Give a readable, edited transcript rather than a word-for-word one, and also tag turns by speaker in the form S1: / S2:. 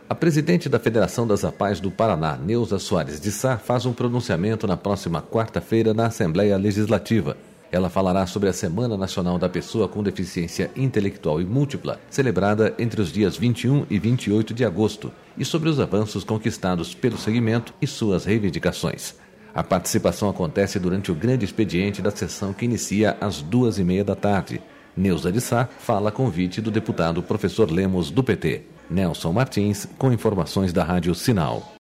S1: A presidente da Federação das APAES do Paraná, Neuza Soares de Sá, faz um pronunciamento na próxima quarta-feira na Assembleia Legislativa. Ela falará sobre a Semana Nacional da Pessoa com Deficiência Intelectual e Múltipla, celebrada entre os dias 21 e 28 de agosto, e sobre os avanços conquistados pelo segmento e suas reivindicações. A participação acontece durante o grande expediente da sessão que inicia às 2h30 da tarde. Neuza de Sá fala a convite do deputado professor Lemos, do PT. Nelson Martins, com informações da Rádio Sinal.